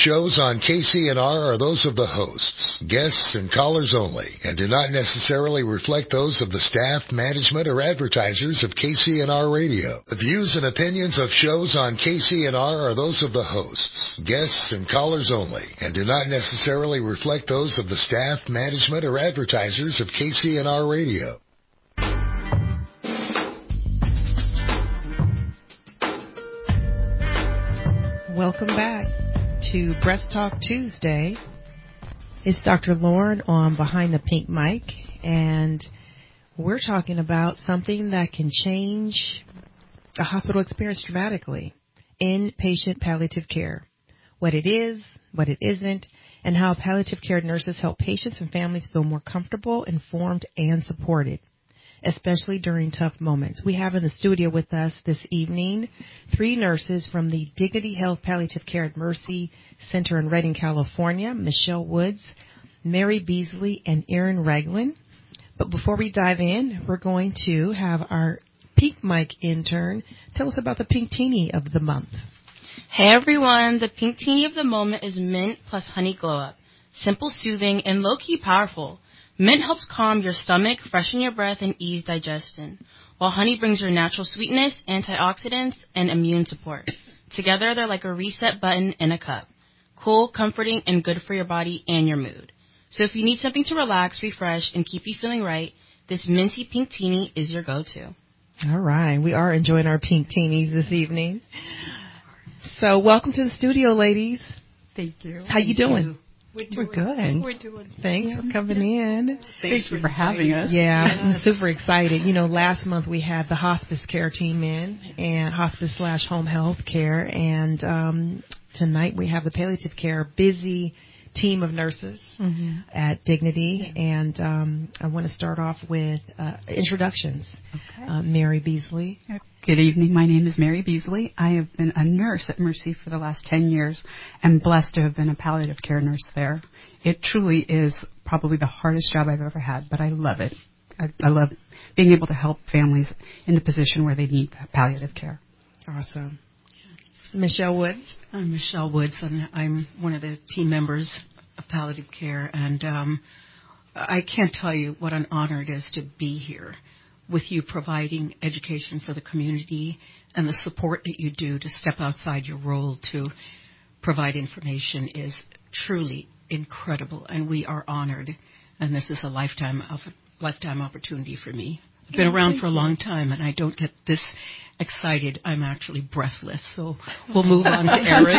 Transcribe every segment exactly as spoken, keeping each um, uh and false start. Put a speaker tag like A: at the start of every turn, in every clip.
A: shows on K C N R are those of the hosts, guests, and callers only, and do not necessarily reflect those of the staff, management, or advertisers of K C N R Radio. The views and opinions of shows on K C N R are those of the hosts, guests, and callers only, and do not necessarily reflect those of the staff, management, or advertisers of K C N R Radio.
B: Welcome back to Breast Talk Tuesday. It's Doctor Lauren on Behind the Pink Mic, and we're talking about something that can change a hospital experience dramatically, inpatient palliative care. What it is, what it isn't, and how palliative care nurses help patients and families feel more comfortable, informed, and supported, especially during tough moments. We have in the studio with us this evening three nurses from the Dignity Health Palliative Care at Mercy Center in Redding, California, Michelle Woods, Mary Beasley, and Erin Reglin. But before we dive in, we're going to have our Pink Mic intern tell us about the Pink Teenie of the month.
C: Hey everyone, the Pink Teenie of the moment is mint plus honey glow up. Simple, soothing, and low-key powerful. Mint helps calm your stomach, freshen your breath, and ease digestion, while honey brings your natural sweetness, antioxidants, and immune support. Together, they're like a reset button in a cup. Cool, comforting, and good for your body and your mood. So if you need something to relax, refresh, and keep you feeling right, this minty Pink Teenie is your go-to.
B: All right. We are enjoying our Pink Teenies this evening. So welcome to the studio, ladies.
D: Thank you.
B: How you doing? You.
D: We're,
B: We're good.
D: We're doing.
B: Thanks yeah. for coming in.
D: Thanks, Thanks for, for having us.
B: Yeah, yes. I'm super excited. You know, last month we had the hospice care team in, and hospice slash home health care, and um, tonight we have the palliative care busy team of nurses mm-hmm. at Dignity, yeah. and um, I want to start off with uh, introductions. Okay. Uh, Mary Beasley.
D: Good evening. My name is Mary Beasley. I have been a nurse at Mercy for the last ten years and blessed to have been a palliative care nurse there. It truly is probably the hardest job I've ever had, but I love it. I, I love being able to help families in the position where they need palliative care.
B: Awesome. Michelle Woods.
E: I'm Michelle Woods, and I'm one of the team members of palliative care, and um, I can't tell you what an honor it is to be here with you, providing education for the community and the support that you do to step outside your role to provide information is truly incredible, and we are honored, and this is a lifetime of lifetime opportunity for me. I've been around for a long time, and I don't get this excited. I'm actually breathless, so we'll move on to Erin.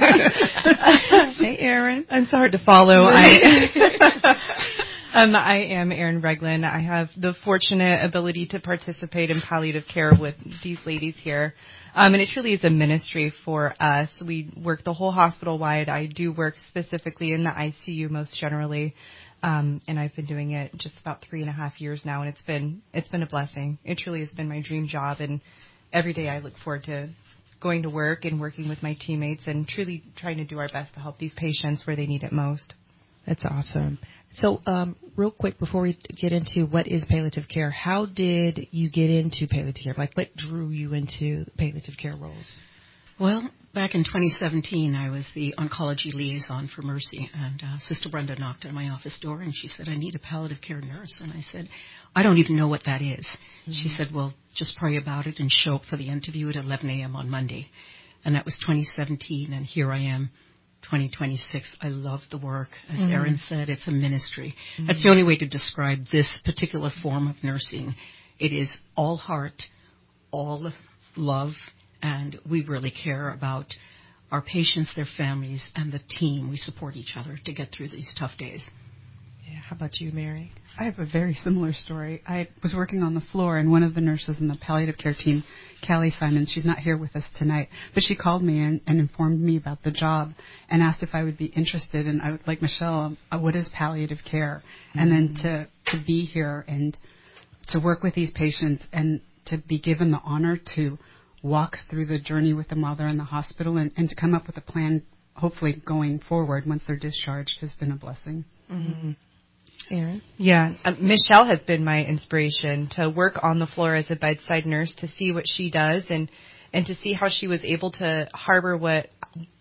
B: Hey, Erin.
F: I'm sorry to follow. I, um, I am Erin Reglin. I have the fortunate ability to participate in palliative care with these ladies here. Um, and it truly is a ministry for us. We work the whole hospital wide. I do work specifically in the I C U most generally. Um, and I've been doing it just about three and a half years now, and it's been it's been a blessing. It truly has been my dream job, and every day I look forward to going to work and working with my teammates and truly trying to do our best to help these patients where they need it most.
B: That's awesome. So um, real quick, before we get into what is palliative care, how did you get into palliative care? Like, what drew you into palliative care roles?
E: Well, back in twenty seventeen, I was the oncology liaison for Mercy, and uh, Sister Brenda knocked on my office door, and she said, I need a palliative care nurse. And I said, I don't even know what that is. Mm-hmm. She said, well, just pray about it and show up for the interview at eleven a.m. on Monday. And that was twenty seventeen, and here I am, twenty twenty-six. I love the work. As mm-hmm. Erin said, it's a ministry. Mm-hmm. That's the only way to describe this particular form of nursing. It is all heart, all love, and we really care about our patients, their families, and the team. We support each other to get through these tough days.
B: Yeah. How about you, Mary?
D: I have a very similar story. I was working on the floor, and one of the nurses in the palliative care team, Callie Simon, she's not here with us tonight, but she called me and, and informed me about the job and asked if I would be interested. And I would, like Michelle, uh, what is palliative care? Mm-hmm. And then to, to be here and to work with these patients and to be given the honor to walk through the journey with them while they're in the hospital and, and to come up with a plan, hopefully going forward once they're discharged, has been a blessing.
B: Mm-hmm. Erin?
F: Yeah, uh, Michelle has been my inspiration to work on the floor as a bedside nurse, to see what she does and, and to see how she was able to harbor what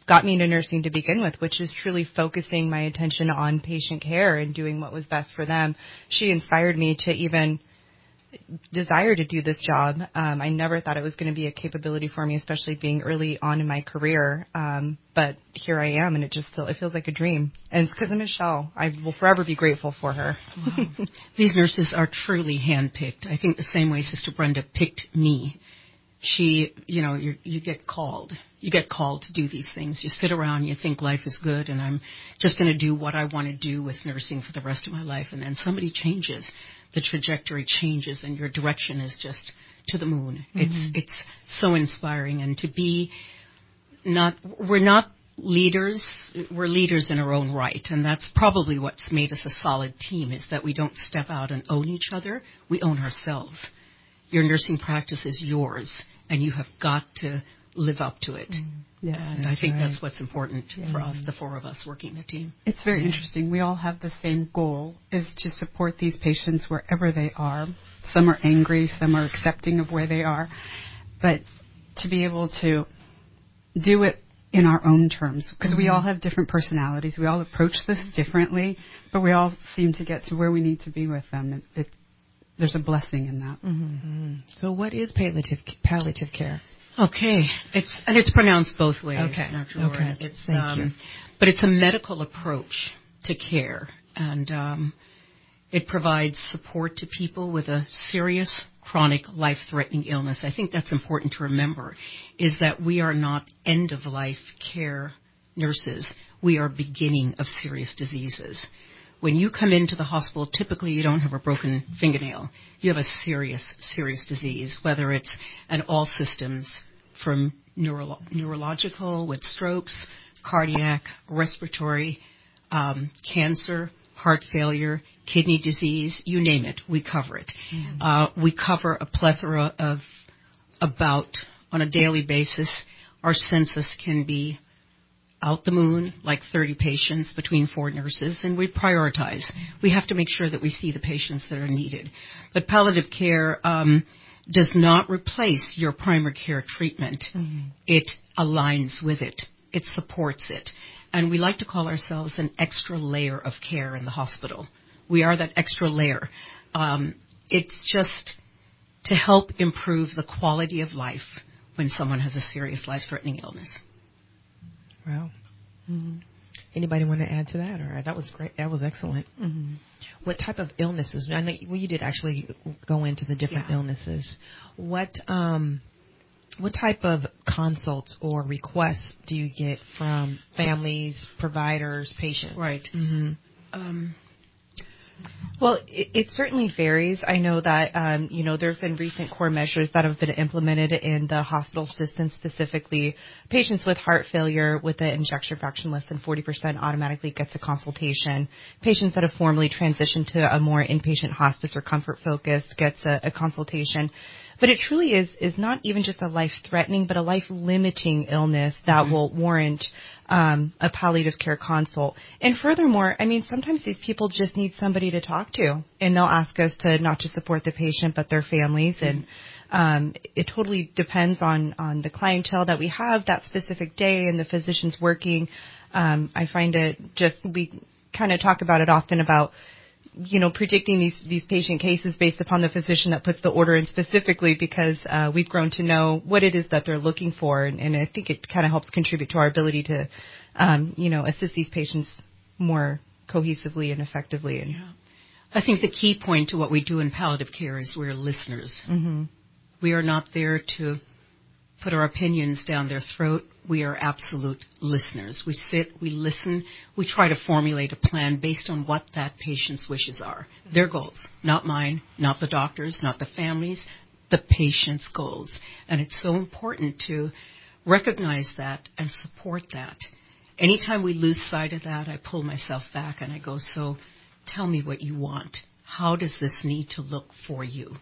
F: got me into nursing to begin with, which is truly focusing my attention on patient care and doing what was best for them. She inspired me to even desire to do this job. Um, I never thought it was going to be a capability for me, especially being early on in my career. Um, but here I am, and it just still, it feels like a dream. And it's because of Michelle. I will forever be grateful for her.
E: Wow. These nurses are truly handpicked. I think the same way Sister Brenda picked me. She, you know, you you get called. You get called to do these things. You sit around, you think life is good, and I'm just going to do what I want to do with nursing for the rest of my life. And then somebody changes. The trajectory changes, and your direction is just to the moon. Mm-hmm. It's it's so inspiring. And to be not, we're not leaders. We're leaders in our own right, and that's probably what's made us a solid team, is that we don't step out and own each other. We own ourselves. Your nursing practice is yours, and you have got to live up to it. Mm, yeah, and I think right. that's what's important yeah. for us, the four of us working the team.
D: It's very yeah. interesting. We all have the same goal, is to support these patients wherever they are. Some are angry, some are accepting of where they are. But to be able to do it in our own terms, because mm-hmm. we all have different personalities. We all approach this differently, but we all seem to get to where we need to be with them. It, it, there's a blessing in that.
B: Mm-hmm. So what is palliative palliative care?
E: Okay, it's and it's pronounced both ways.
B: Okay,
E: Doctor
B: okay.
E: Lauren. It's,
B: Thank
E: um,
B: you.
E: But it's a medical approach to care, and um, it provides support to people with a serious, chronic, life-threatening illness. I think that's important to remember, is that we are not end-of-life care nurses. We are beginning of serious diseases. When you come into the hospital, typically you don't have a broken fingernail. You have a serious, serious disease, whether it's an all systems from neuro- neurological with strokes, cardiac, respiratory, um, cancer, heart failure, kidney disease, you name it, we cover it. Mm-hmm. Uh, we cover a plethora of about, on a daily basis, our census can be out the moon, like thirty patients between four nurses, and we prioritize. We have to make sure that we see the patients that are needed. But palliative care um, does not replace your primary care treatment. Mm-hmm. It aligns with it. It supports it. And we like to call ourselves an extra layer of care in the hospital. We are that extra layer. Um, it's just to help improve the quality of life when someone has a serious life-threatening illness.
B: Wow. Mm-hmm. Anybody want to add to that? Or that was great. That was excellent. Mm-hmm. What type of illnesses? I know well, you did actually go into the different yeah. illnesses. What um, what type of consults or requests do you get from families, providers, patients?
E: Right.
B: Mm-hmm.
E: Um,
F: Well, it, it certainly varies. I know that, um, you know, there have been recent core measures that have been implemented in the hospital system, specifically patients with heart failure with an ejection fraction less than forty percent automatically gets a consultation. Patients that have formally transitioned to a more inpatient hospice or comfort focus gets a, a consultation. But it truly is, is not even just a life-threatening, but a life-limiting illness that mm-hmm. will warrant um, a palliative care consult. And furthermore, I mean, sometimes these people just need somebody to talk to, and they'll ask us to not just support the patient, but their families. Mm-hmm. And um, it totally depends on, on the clientele that we have that specific day and the physicians working. Um, I find it just, we kind of talk about it often about, you know, predicting these, these patient cases based upon the physician that puts the order in specifically because uh, we've grown to know what it is that they're looking for. And, and I think it kind of helps contribute to our ability to, um, you know, assist these patients more cohesively and effectively. And
E: yeah. I think the key point to what we do in palliative care is we're listeners.
F: Mm-hmm.
E: We are not there to put our opinions down their throat. We are absolute listeners. We sit, we listen, we try to formulate a plan based on what that patient's wishes are. Their goals, not mine, not the doctors, not the families, the patient's goals. And it's so important to recognize that and support that. Anytime we lose sight of that, I pull myself back and I go, so tell me what you want. How does this need to look for you?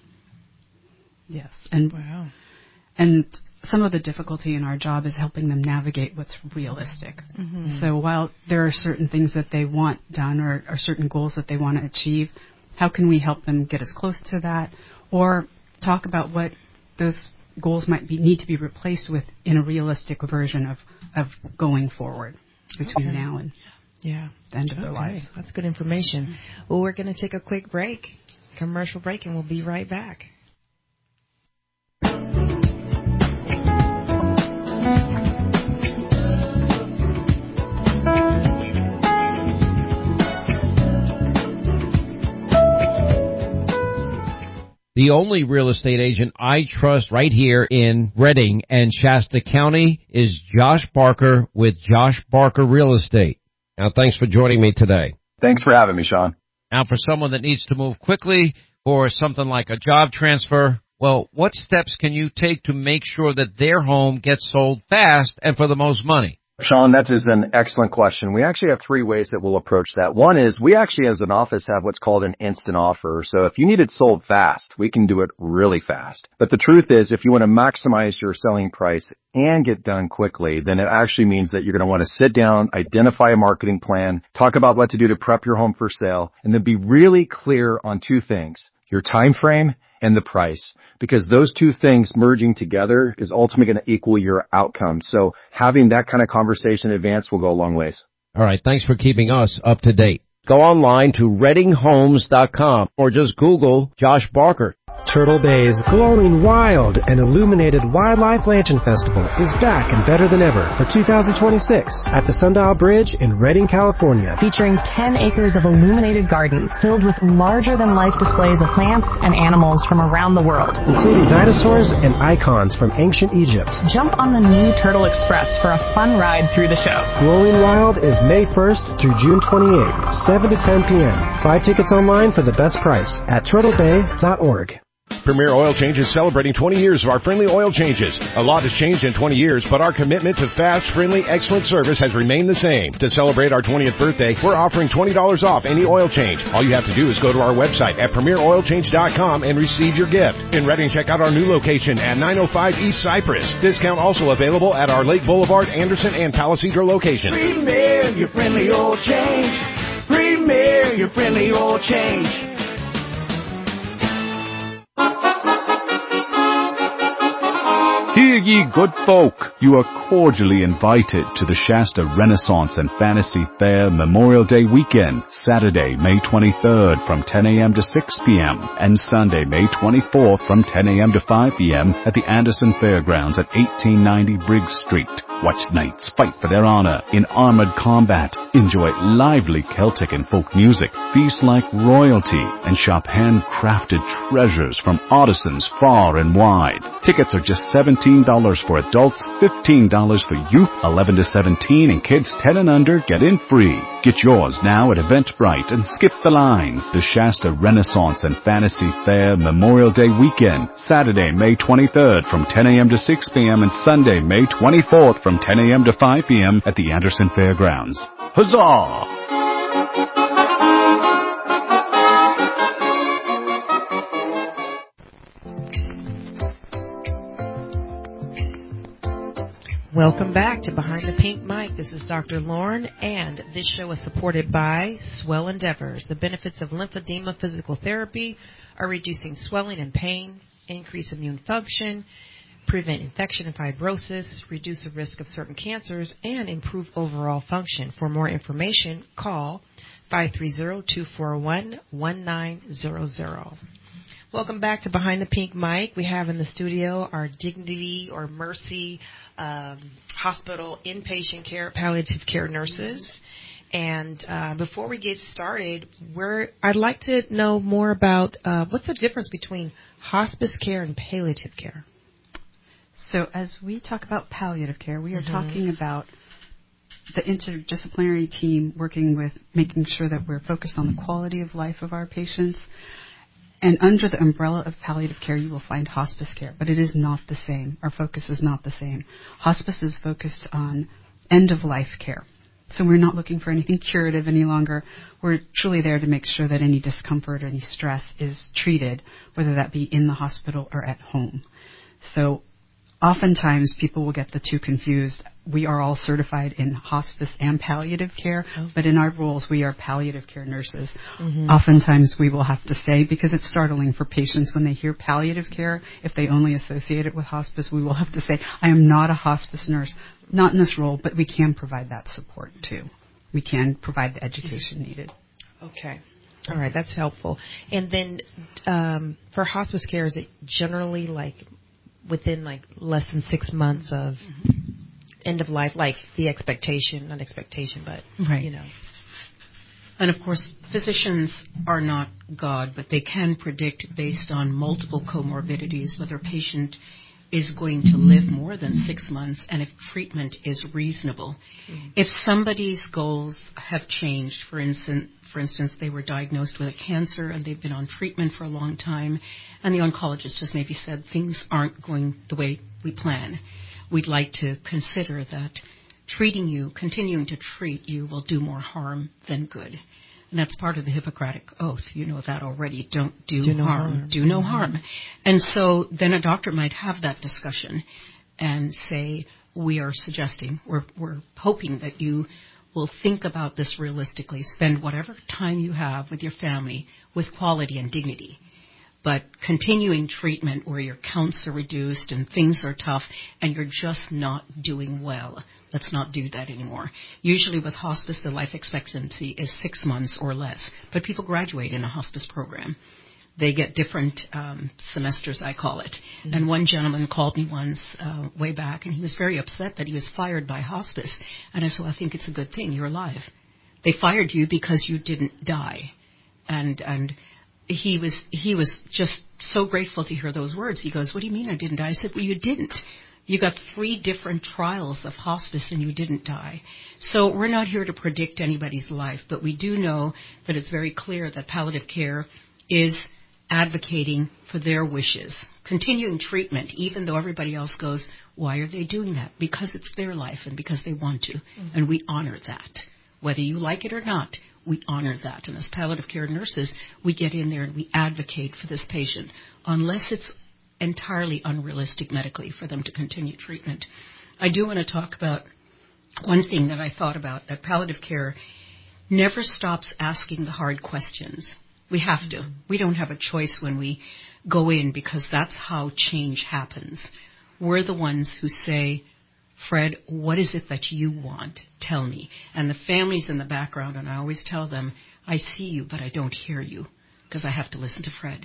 D: Yes. And wow. And some of the difficulty in our job is helping them navigate what's realistic. Mm-hmm. So while there are certain things that they want done or, or certain goals that they want to achieve, how can we help them get as close to that or talk about what those goals might be need to be replaced with in a realistic version of, of going forward between
B: okay.
D: now and
B: yeah.
D: the end of
B: okay.
D: their lives.
B: That's good information. Well, we're going to take a quick break, commercial break, and we'll be right back.
G: The only real estate agent I trust right here in Redding and Shasta County is Josh Barker with Josh Barker Real Estate. Now, thanks for joining me today.
H: Thanks for having me, Sean.
G: Now, for someone that needs to move quickly or something like a job transfer, well, what steps can you take to make sure that their home gets sold fast and for the most money?
H: Sean, that is an excellent question. We actually have three ways that we'll approach that. One is we actually as an office have what's called an instant offer. So if you need it sold fast, we can do it really fast. But the truth is if you want to maximize your selling price and get done quickly, then it actually means that you're going to want to sit down, identify a marketing plan, talk about what to do to prep your home for sale, and then be really clear on two things, your time frame and the price, because those two things merging together is ultimately going to equal your outcome. So having that kind of conversation in advance will go a long ways.
G: All right. Thanks for keeping us up to date. Go online to redding homes dot com or just Google Josh Barker.
I: Turtle Bay's glowing wild and illuminated Wildlife Lantern Festival is back and better than ever for two thousand twenty-six at the Sundial Bridge in Redding, California.
J: Featuring ten acres of illuminated gardens filled with larger-than-life displays of plants and animals from around the world,
I: including dinosaurs and icons from ancient Egypt.
J: Jump on the new Turtle Express for a fun ride through the show.
I: Glowing Wild is May first through June twenty-eighth, seven to ten p.m. Buy tickets online for the best price at turtle bay dot org.
K: Premier Oil Change is celebrating twenty years of our friendly oil changes. A lot has changed in twenty years, but our commitment to fast, friendly, excellent service has remained the same. To celebrate our twentieth birthday, we're offering twenty dollars off any oil change. All you have to do is go to our website at premier oil change dot com and receive your gift. In Redding, check out our new location at nine oh five East Cypress. Discount also available at our Lake Boulevard, Anderson, and Palisadro location.
L: Premier, your friendly oil change. Premier, your friendly oil change.
M: Hear ye, good folk, you are cordially invited to the Shasta Renaissance and Fantasy Fair Memorial Day weekend, Saturday, May twenty-third from ten a.m. to six p.m. and Sunday, May twenty-fourth from ten a.m. to five p.m. at the Anderson Fairgrounds at eighteen ninety Briggs Street. Watch knights fight for their honor in armored combat, enjoy lively Celtic and folk music, feast like royalty, and shop handcrafted treasures from artisans far and wide. Tickets are just seventeen dollars for adults, fifteen dollars for youth, eleven to seventeen, and kids ten and under get in free. Get yours now at Eventbrite and skip the lines. The Shasta Renaissance and Fantasy Fair Memorial Day weekend, Saturday, May twenty-third from ten a.m. to six p.m. and Sunday, May twenty-fourth from ten a.m. to five p.m. at the Anderson Fairgrounds. Huzzah!
B: Welcome back to Behind the Pink Mic. This is Doctor Lauren, and this show is supported by Swell Endeavors. The benefits of lymphedema physical therapy are reducing swelling and pain, increase immune function, prevent infection and fibrosis, reduce the risk of certain cancers, and improve overall function. For more information, call five three zero, two four one, one nine zero zero. Welcome back to Behind the Pink Mic. We have in the studio our Dignity or Mercy um, Hospital inpatient care, palliative care nurses. And uh, before we get started, we're, I'd like to know more about uh, what's the difference between hospice care and palliative care?
D: So as we talk about palliative care, we are
B: mm-hmm.
D: talking about the interdisciplinary team working with making sure that we're focused on the quality of life of our patients. And under the umbrella of palliative care, you will find hospice care, but it is not the same. Our focus is not the same. Hospice is focused on end-of-life care. So we're not looking for anything curative any longer. We're truly there to make sure that any discomfort or any stress is treated, whether that be in the hospital or at home. So Oftentimes, people will get the two confused. We are all certified in hospice and palliative care, oh. but in our roles, we are palliative care nurses. Mm-hmm. Oftentimes, we will have to say, because it's startling for patients when they hear palliative care, if they only associate it with hospice, we will have to say, I am not a hospice nurse, not in this role, but we can provide that support too. We can provide the education needed.
B: Okay. All right, that's helpful. And then um, for hospice care, is it generally like within like less than six months of mm-hmm. end of life, like the expectation, not expectation, but, right. you know.
E: And, of course, physicians are not God, but they can predict based on multiple comorbidities whether a patient is going to live more than six months and if treatment is reasonable. Mm-hmm. If somebody's goals have changed, for instance, for instance, they were diagnosed with a cancer and they've been on treatment for a long time, and the oncologist just maybe said things aren't going the way we plan, we'd like to consider that treating you, continuing to treat you, will do more harm than good. And that's part of the Hippocratic Oath. You know that already. Don't do, do harm. No harm. Do no mm-hmm. harm. And so then a doctor might have that discussion and say, we are suggesting, we're, we're hoping that you will think about this realistically. Spend whatever time you have with your family with quality and dignity. But continuing treatment where your counts are reduced and things are tough and you're just not doing well, let's not do that anymore. Usually with hospice, the life expectancy is six months or less. But people graduate in a hospice program. They get different um, semesters, I call it. Mm-hmm. And one gentleman called me once uh, way back, and he was very upset that he was fired by hospice. And I said, well, I think it's a good thing. You're alive. They fired you because you didn't die. And and he was he was just so grateful to hear those words. He goes, what do you mean I didn't die? I said, well, you didn't. You got three different trials of hospice and you didn't die. So we're not here to predict anybody's life, but we do know that it's very clear that palliative care is advocating for their wishes, continuing treatment, even though everybody else goes, why are they doing that? Because it's their life and because they want to. Mm-hmm. And we honor that. Whether you like it or not, we honor that. And as palliative care nurses, we get in there and we advocate for this patient, unless it's entirely unrealistic medically for them to continue treatment. I do want to talk about one thing that I thought about, that palliative care never stops asking the hard questions. We have to. We don't have a choice when we go in because that's how change happens. We're the ones who say, Fred, what is it that you want? Tell me. And the family's in the background, and I always tell them, I see you, but I don't hear you because I have to listen to Fred.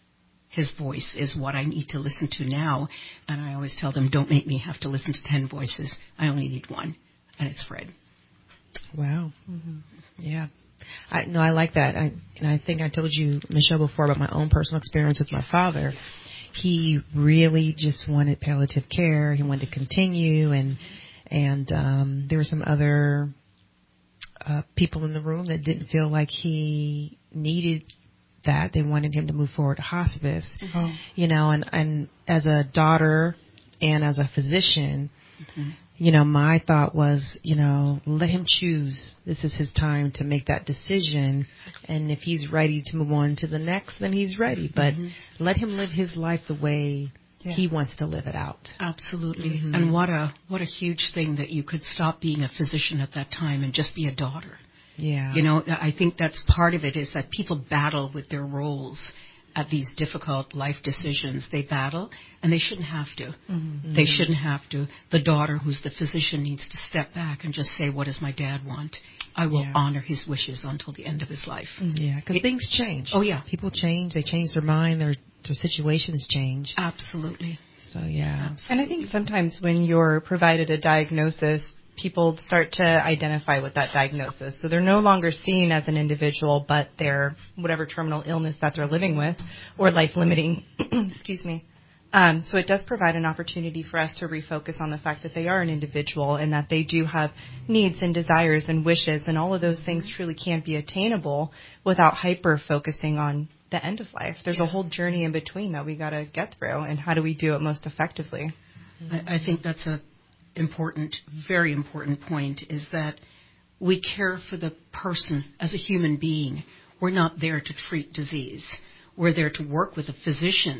E: His voice is what I need to listen to now, and I always tell them, don't make me have to listen to ten voices. I only need one, and it's Fred.
B: Wow. Mm-hmm. Yeah. I, no, I like that. I, and I think I told you, Michelle, before about my own personal experience with my father. He really just wanted palliative care. He wanted to continue, and and um, there were some other uh, people in the room that didn't feel like he needed that. They wanted him to move forward to hospice. Mm-hmm. You know, and, and as a daughter and as a physician, mm-hmm. you know, my thought was, you know, let him choose. This is his time to make that decision. And if he's ready to move on to the next, then he's ready. But mm-hmm. let him live his life the way yeah. he wants to live it out.
E: Absolutely. Mm-hmm. And what a what a huge thing that you could stop being a physician at that time and just be a daughter.
B: Yeah.
E: You know, I think that's part of it, is that people battle with their roles at these difficult life decisions. They battle, and they shouldn't have to. Mm-hmm. They shouldn't have to. The daughter who's the physician needs to step back and just say, what does my dad want? I will yeah. honor his wishes until the end of his life.
B: Yeah, because things change.
E: Oh, yeah.
B: People change. They change their mind. Their, their situations change.
E: Absolutely.
B: So, yeah.
F: Absolutely. And I think sometimes when you're provided a diagnosis, people start to identify with that diagnosis. So they're no longer seen as an individual, but they're whatever terminal illness that they're living with or life-limiting, excuse me. Um, so it does provide an opportunity for us to refocus on the fact that they are an individual and that they do have needs and desires and wishes, and all of those things truly can't be attainable without hyper-focusing on the end of life. There's yeah. a whole journey in between that we got to get through, and how do we do it most effectively?
E: I, I think that's a important, very important point, is that we care for the person as a human being. We're not there to treat disease. We're there to work with a physician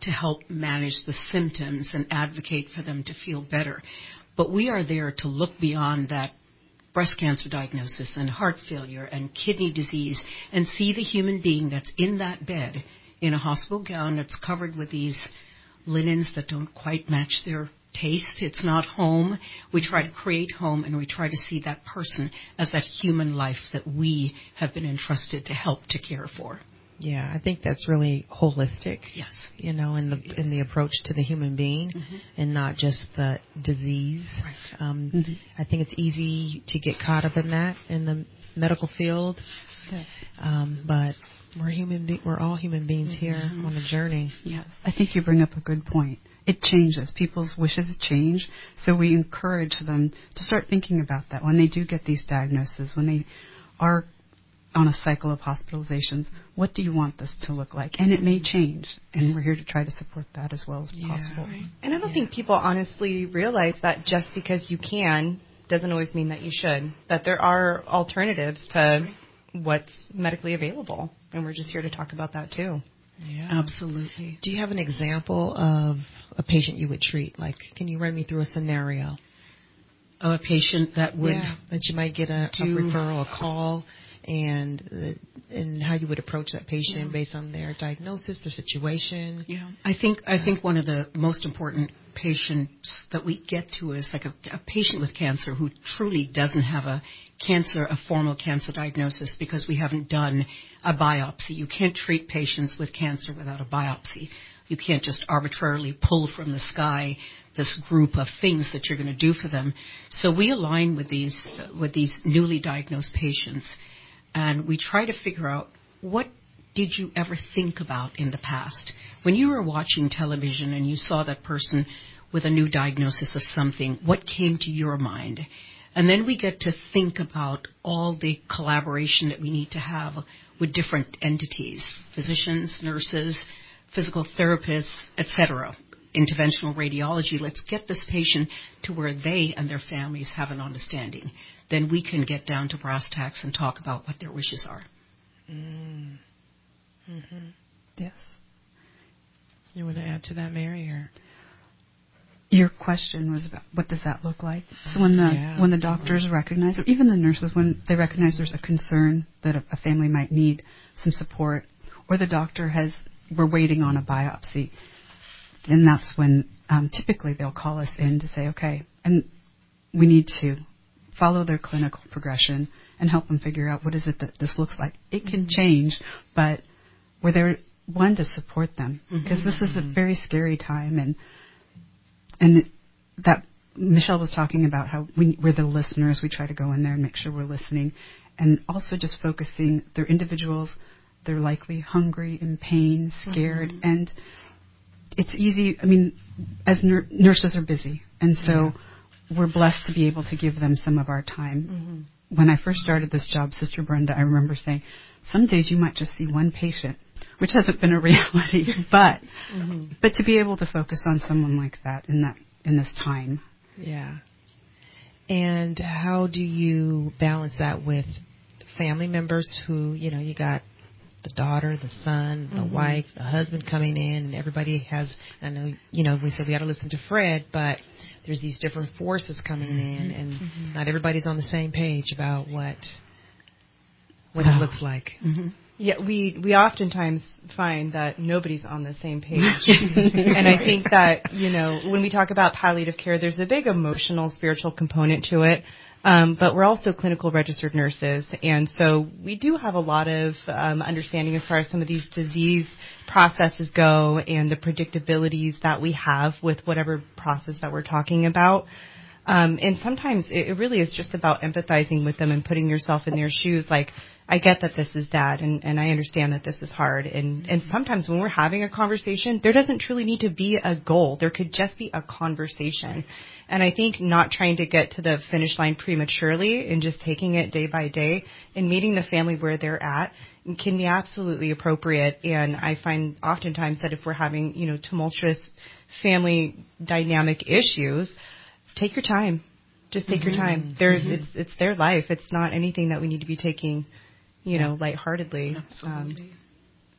E: to help manage the symptoms and advocate for them to feel better. But we are there to look beyond that breast cancer diagnosis and heart failure and kidney disease and see the human being that's in that bed in a hospital gown that's covered with these linens that don't quite match their taste. It's not home. We try to create home, and we try to see that person as that human life that we have been entrusted to help to care for.
B: Yeah, I think that's really holistic.
E: Yes.
B: You know, in the in the approach to the human being, mm-hmm. and not just the disease.
E: Right.
B: Um,
E: mm-hmm.
B: I think it's easy to get caught up in that in the medical field,
D: yes.
B: um, but we're human. Be- we're all human beings mm-hmm. here on a journey.
D: Yeah, I think you bring up a good point. It changes. People's wishes change, so we encourage them to start thinking about that when they do get these diagnoses, when they are on a cycle of hospitalizations. What do you want this to look like? And it may change, and we're here to try to support that as well as
B: yeah,
D: possible.
B: Right.
F: And I don't
B: yeah.
F: think people honestly realize that just because you can doesn't always mean that you should, that there are alternatives to what's medically available, and we're just here to talk about that too.
B: Yeah.
E: Absolutely.
B: Do you have an example of a patient you would treat? Like, can you run me through a scenario?
E: Of a patient that would...
B: Yeah, that you might get a, a referral, a call, and uh, and how you would approach that patient yeah. based on their diagnosis, their situation.
E: Yeah, I think I think one of the most important patients that we get to is like a, a patient with cancer who truly doesn't have a cancer, a formal cancer diagnosis, because we haven't done a biopsy. You can't treat patients with cancer without a biopsy. You can't just arbitrarily pull from the sky this group of things that you're going to do for them. So we align with these uh, with these newly diagnosed patients, and we try to figure out, what did you ever think about in the past? When you were watching television and you saw that person with a new diagnosis of something, what came to your mind? And then we get to think about all the collaboration that we need to have with different entities, physicians, nurses, physical therapists, et cetera, interventional radiology. Let's get this patient to where they and their families have an understanding. Then we can get down to brass tacks and talk about what their wishes are.
B: Mm. Mm-hmm.
D: Yes.
B: You want to add to that, Mary? Or?
D: Your question was about what does that look like? So when the
B: yeah.
D: when the doctors recognize, or even the nurses, when they recognize there's a concern that a, a family might need some support, or the doctor has, we're waiting on a biopsy, then that's when um, typically they'll call us in to say, okay, and we need to follow their clinical progression and help them figure out what is it that this looks like. It can change, but we're there, one, to support them, because mm-hmm. this is a very scary time, and and that Michelle was talking about how we, we're the listeners. We try to go in there and make sure we're listening, and also just focusing. They're individuals. They're likely hungry, in pain, scared, mm-hmm. and it's easy. I mean, as nur- nurses are busy, and so yeah. we're blessed to be able to give them some of our time. Mm-hmm. When I first started this job, Sister Brenda, I remember saying, some days you might just see one patient, which hasn't been a reality, but mm-hmm. but to be able to focus on someone like that in that in this time.
B: Yeah. And how do you balance that with family members who, you know, you got the daughter, the son, the mm-hmm. wife, the husband coming in, and everybody has, I know, you know, we said we got to listen to Fred, but there's these different forces coming mm-hmm. in, and mm-hmm. not everybody's on the same page about what what wow. it looks like.
F: Mm-hmm. Yeah, we we oftentimes find that nobody's on the same page. And I think that, you know, when we talk about palliative care, there's a big emotional, spiritual component to it. Um, but we're also clinical registered nurses, and so we do have a lot of um, understanding as far as some of these disease processes go and the predictabilities that we have with whatever process that we're talking about. Um, and sometimes it, it really is just about empathizing with them and putting yourself in their shoes. Like, I get that this is dad, and, and I understand that this is hard. And, and sometimes when we're having a conversation, there doesn't truly need to be a goal. There could just be a conversation. And I think not trying to get to the finish line prematurely and just taking it day by day and meeting the family where they're at can be absolutely appropriate. And I find oftentimes that if we're having, you know, tumultuous family dynamic issues, take your time. Just take mm-hmm. your time. They're, mm-hmm. it's, it's their life. It's not anything that we need to be taking, you know, lightheartedly.
E: Absolutely. Um,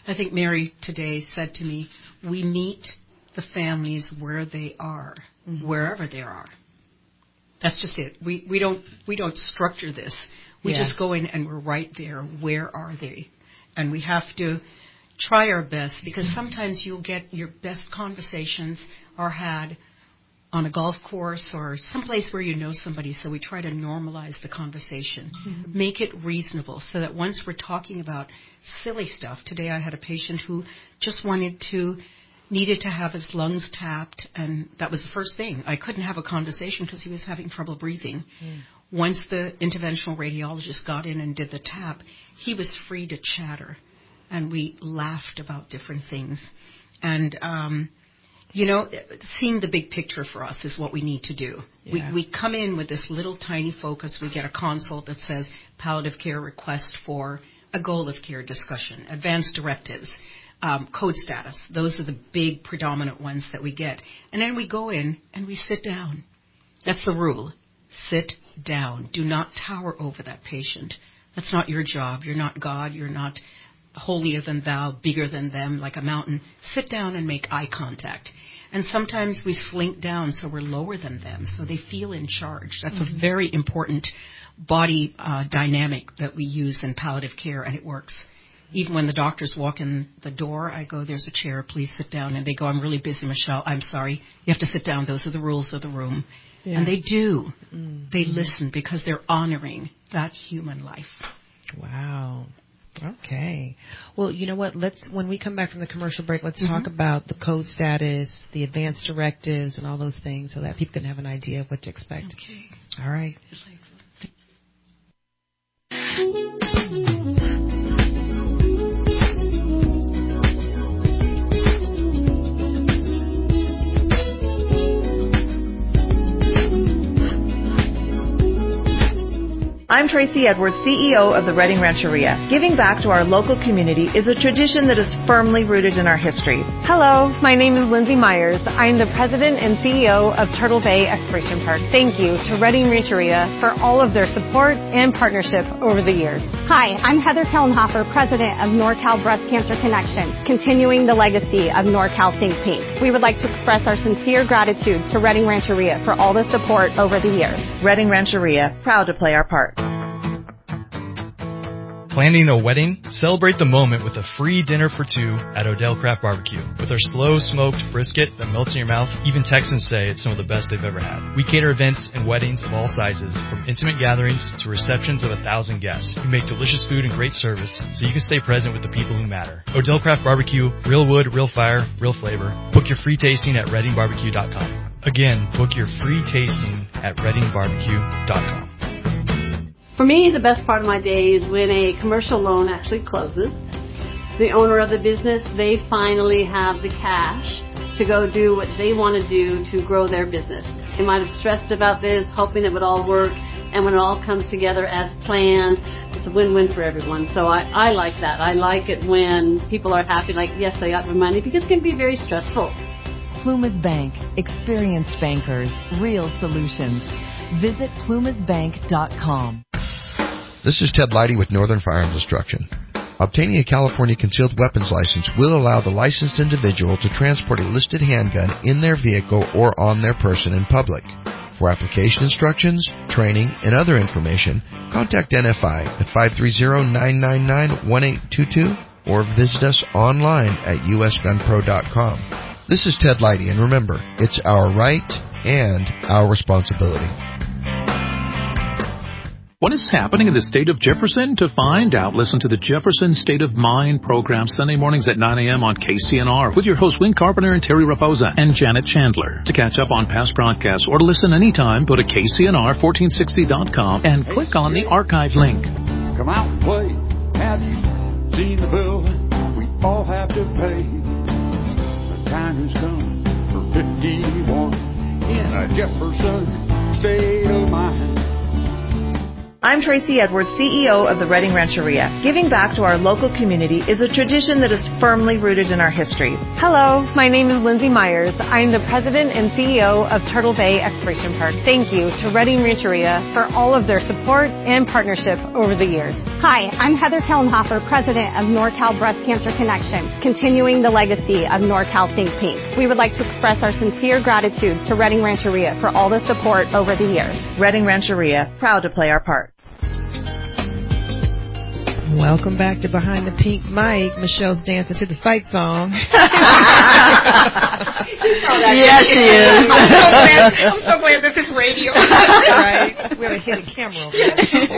E: I think Mary today said to me, we meet the families where they are, mm-hmm. wherever they are. That's just it. We we don't we don't structure this. We yeah. just go in and we're right there. Where are they? And we have to try our best, because sometimes you'll get your best conversations are had on a golf course or someplace where you know somebody, so we try to normalize the conversation. Mm-hmm. Make it reasonable so that once we're talking about silly stuff. Today I had a patient who just wanted to, needed to have his lungs tapped, and that was the first thing. I couldn't have a conversation because he was having trouble breathing. Mm. Once the interventional radiologist got in and did the tap, he was free to chatter. And we laughed about different things. And, um, you know, seeing the big picture for us is what we need to do. Yeah. We, we come in with this little tiny focus. We get a consult that says palliative care request for a goal of care discussion, advanced directives, um, code status. Those are the big predominant ones that we get. And then we go in and we sit down. That's the rule. Sit down. Do not tower over that patient. That's not your job. You're not God. You're not holier than thou, bigger than them, like a mountain. Sit down and make eye contact. And sometimes we slink down so we're lower than them, so they feel in charge. That's mm-hmm. a very important body uh, dynamic that we use in palliative care, and it works. Even when the doctors walk in the door, I go, there's a chair, please sit down. And they go, I'm really busy, Michelle. I'm sorry. You have to sit down. Those are the rules of the room. Yeah. And they do. Mm-hmm. They listen because they're honoring that human life.
B: Wow. Okay. Well, you know what? Let's, when we come back from the commercial break, let's
E: mm-hmm.
B: talk about the code status, the advanced directives, and all those things so that people can have an idea of what to expect.
E: Okay.
B: All right.
N: I'm Tracy Edwards, C E O of the Redding Rancheria. Giving back to our local community is a tradition that is firmly rooted in our history.
O: Hello, my name is Lindsay Myers. I'm the president and C E O of Turtle Bay Exploration Park. Thank you to Redding Rancheria for all of their support and partnership over the years.
P: Hi, I'm Heather Kellenhofer, president of NorCal Breast Cancer Connection, continuing the legacy of NorCal Think Pink. We would like to express our sincere gratitude to Redding Rancheria for all the support over the years.
N: Redding Rancheria, proud to play our part.
Q: Planning a wedding? Celebrate the moment with a free dinner for two at Odell Craft Barbecue. With our slow smoked brisket that melts in your mouth, even Texans say it's some of the best they've ever had. We cater events and weddings of all sizes, from intimate gatherings to receptions of a thousand guests. We make delicious food and great service so you can stay present with the people who matter. Odell Craft Barbecue, real wood, real fire, real flavor. Book your free tasting at redding barbecue dot com. Again, book your free tasting at redding barbecue dot com.
R: For me, the best part of my day is when a commercial loan actually closes. The owner of the business, they finally have the cash to go do what they want to do to grow their business. They might have stressed about this, hoping it would all work, and when it all comes together as planned, it's a win-win for everyone. So I, I like that. I like it when people are happy, like, yes, I got my money, because it can be very stressful.
S: Plumas Bank. Experienced bankers. Real solutions. Visit plumas bank dot com.
T: This is Ted Leidy with Northern Firearms Instruction. Obtaining a California concealed weapons license will allow the licensed individual to transport a listed handgun in their vehicle or on their person in public. For application instructions, training, and other information, contact N F I at five three zero, nine nine nine, one eight two two or visit us online at u s gun pro dot com. This is Ted Leidy, and remember, it's our right and our responsibility.
U: What is happening in the state of Jefferson? To find out, listen to the Jefferson State of Mind program Sunday mornings at nine a.m. on K C N R with your hosts Wayne Carpenter and Terry Raposa and Janet Chandler. To catch up on past broadcasts or to listen anytime, go to K C N R fourteen sixty dot com and click on the archive link.
V: Come out and play. Have you seen the bill we all have to pay? The time has come for fifty-one in a Jefferson State of Mind.
N: I'm Tracy Edwards, C E O of the Redding Rancheria. Giving back to our local community is a tradition that is firmly rooted in our history.
O: Hello, my name is Lindsay Myers. I'm the president and C E O of Turtle Bay Exploration Park. Thank you to Redding Rancheria for all of their support and partnership over the years.
P: Hi, I'm Heather Kellenhofer, president of NorCal Breast Cancer Connection, continuing the legacy of NorCal Think Pink. We would like to express our sincere gratitude to Redding Rancheria for all the support over the years.
N: Redding Rancheria, proud to play our part.
B: Welcome back to Behind the Pink Mic. Michelle's dancing to the fight song.
E: Yeah, she is. I'm so glad, I'm so glad this is radio.
B: Right. We have a hidden camera over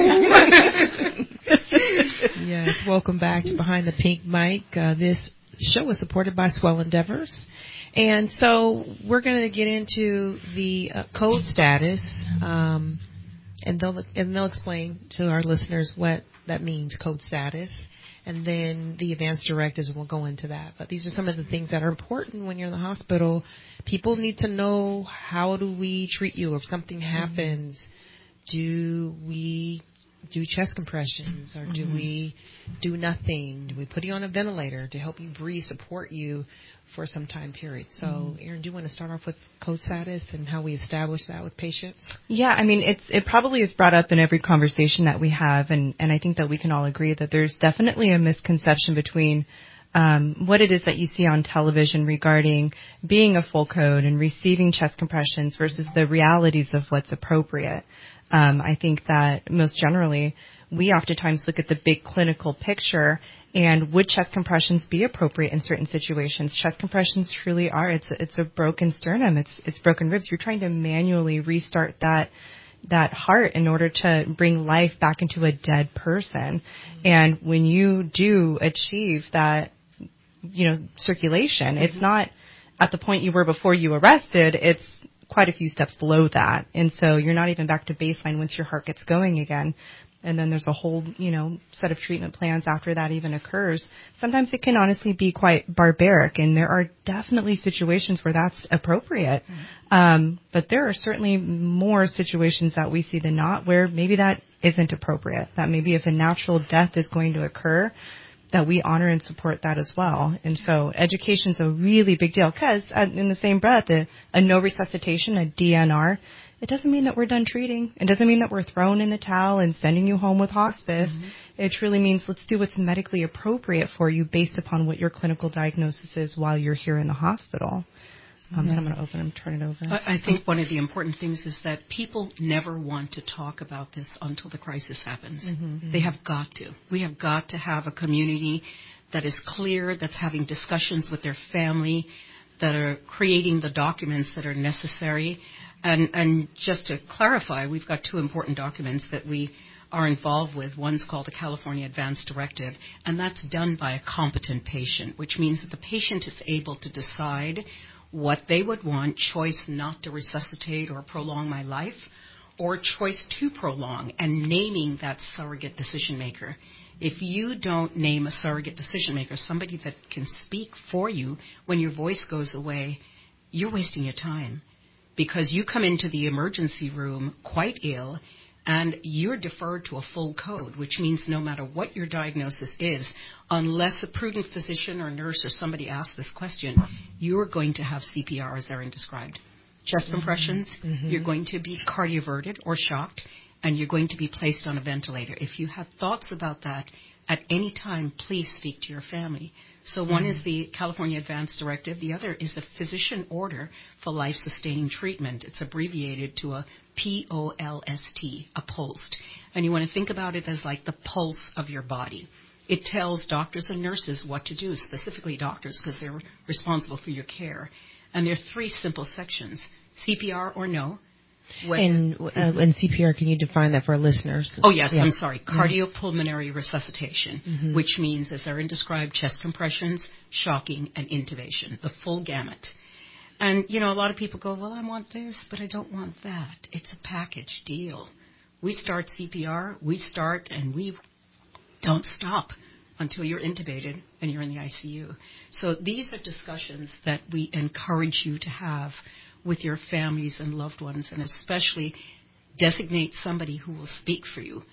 B: there. Yes, welcome back to Behind the Pink Mic. Uh, this show is supported by Swell Endeavors. And so we're going to get into the uh, code status, um, and they'll and they'll explain to our listeners what that means, code status, and then the advanced directives, and we'll go into that. But these are some of the things that are important when you're in the hospital. People need to know, how do we treat you if something happens? Mm-hmm. Do we do chest compressions, or do mm-hmm. we do nothing? Do we put you on a ventilator to help you breathe, support you for some time period? So, mm-hmm. Erin, do you want to start off with code status and how we establish that with patients?
F: Yeah, I mean, it's it probably is brought up in every conversation that we have, and, and I think that we can all agree that there's definitely a misconception between um, what it is that you see on television regarding being a full code and receiving chest compressions versus the realities of what's appropriate. Um, I think that most generally, we oftentimes look at the big clinical picture and would chest compressions be appropriate in certain situations? Chest compressions truly are. It's a, it's a broken sternum. It's it's broken ribs. You're trying to manually restart that that heart in order to bring life back into a dead person. And when you do achieve that, you know, circulation, mm-hmm. it's not at the point you were before you arrested. It's quite a few steps below that. And so you're not even back to baseline once your heart gets going again. And then there's a whole, you know, set of treatment plans after that even occurs. Sometimes it can honestly be quite barbaric, and there are definitely situations where that's appropriate. Mm-hmm. Um, but there are certainly more situations that we see than not where maybe that isn't appropriate, that maybe if a natural death is going to occur, that we honor and support that as well. And so education's a really big deal, because uh, in the same breath, a, a no resuscitation, a D N R, it doesn't mean that we're done treating. It doesn't mean that we're throwing in the towel and sending you home with hospice. Mm-hmm. It truly means let's do what's medically appropriate for you based upon what your clinical diagnosis is while you're here in the hospital. Um, mm-hmm. And I'm going to open and turn it over.
E: I, I think one of the important things is that people never want to talk about this until the crisis happens. Mm-hmm. They have got to. We have got to have a community that is clear, that's having discussions with their family, that are creating the documents that are necessary. And, and just to clarify, we've got two important documents that we are involved with. One's called the California Advance Directive, and that's done by a competent patient, which means that the patient is able to decide what they would want, choice not to resuscitate or prolong my life, or choice to prolong, and naming that surrogate decision maker. If you don't name a surrogate decision maker, somebody that can speak for you when your voice goes away, you're wasting your time, because you come into the emergency room quite ill and you're deferred to a full code, which means no matter what your diagnosis is, unless a prudent physician or nurse or somebody asks this question, you're going to have C P R, as Erin described. Chest mm-hmm. compressions, mm-hmm. you're going to be cardioverted or shocked, and you're going to be placed on a ventilator. If you have thoughts about that at any time, please speak to your family. So one mm-hmm. is the California Advance Directive. The other is a physician order for life-sustaining treatment. It's abbreviated to a P O L S T, a POLST. And you want to think about it as like the pulse of your body. It tells doctors and nurses what to do, specifically doctors, because they're responsible for your care. And there are three simple sections, C P R or no.
B: Whether, and uh, in C P R, can you define that for our listeners?
E: Oh, yes, yeah. I'm sorry. Cardiopulmonary resuscitation, mm-hmm. which means, as Erin described, chest compressions, shocking, and intubation, the full gamut. And, you know, a lot of people go, well, I want this, but I don't want that. It's a package deal. We start C P R, we start, and we don't stop until you're intubated and you're in the I C U. So these are discussions that we encourage you to have with your families and loved ones, and especially designate somebody who will speak for you.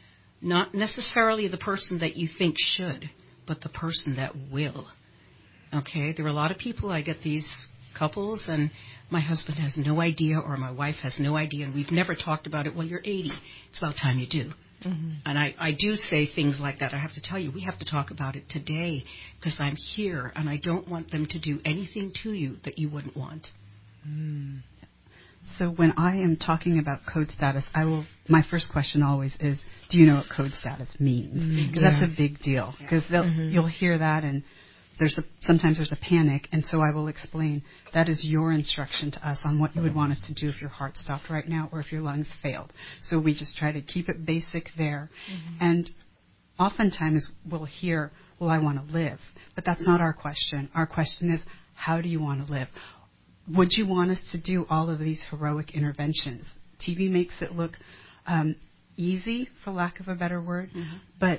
E: Not necessarily the person that you think should, but the person that will. Okay? There are a lot of people, I get these couples, and my husband has no idea or my wife has no idea, and we've never talked about it. Well, you're eighty. It's about time you do. Mm-hmm. And I, I do say things like that. I have to tell you, we have to talk about it today because I'm here, and I don't want them to do anything to you that you wouldn't want.
D: Mm. So when I am talking about code status, I will. My first question always is, do you know what code status means? Because mm, yeah. that's a big deal. Because mm-hmm. you'll hear that, and there's a, sometimes there's a panic, and so I will explain that is your instruction to us on what you would want us to do if your heart stopped right now or if your lungs failed. So we just try to keep it basic there. Mm-hmm. And oftentimes we'll hear, well, I want to live. But that's not our question. Our question is, how do you want to live? Would you want us to do all of these heroic interventions? T V makes it look um, easy, for lack of a better word, mm-hmm. but